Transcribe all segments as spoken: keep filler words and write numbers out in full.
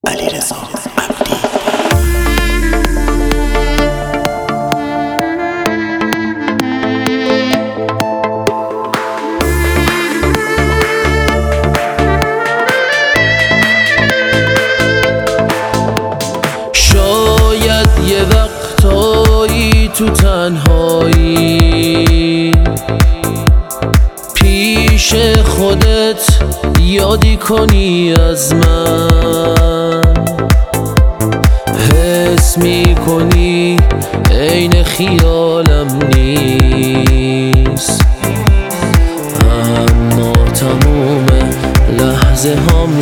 علیرضا عبدی. شاید یه وقتایی تو تنهایی پیش خودت یادی کنی از من، حس میکنی عین خیالم نیست، اما تموم لحظه هم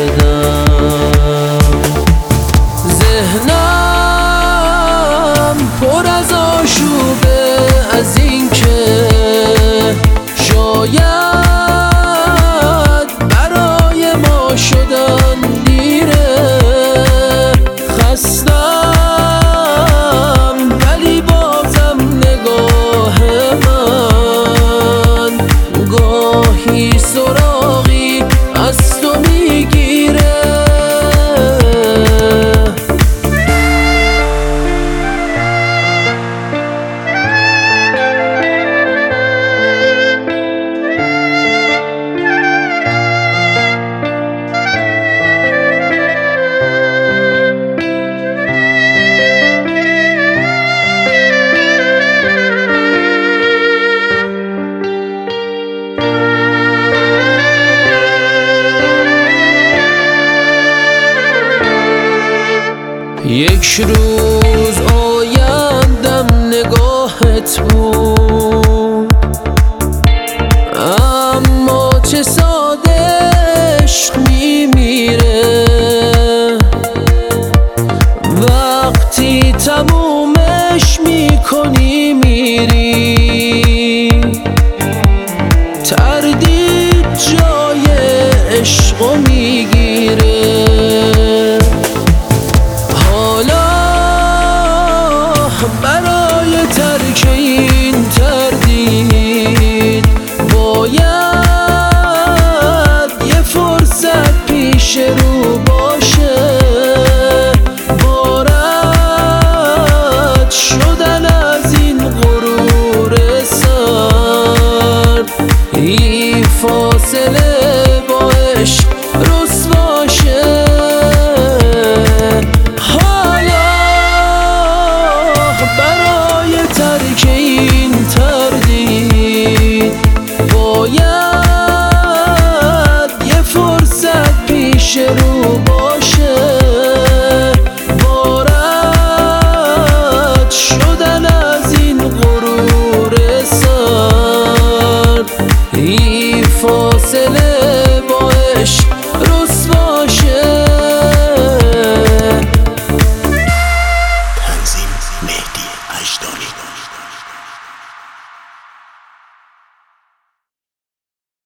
سردم. ذهنم پر از آشوبه از این که شاید برای ما شدن دیره. خستم ولی بازم نگاه من گاهی سراغی از تو میگیره. یک روز آیندم نگاهت بود،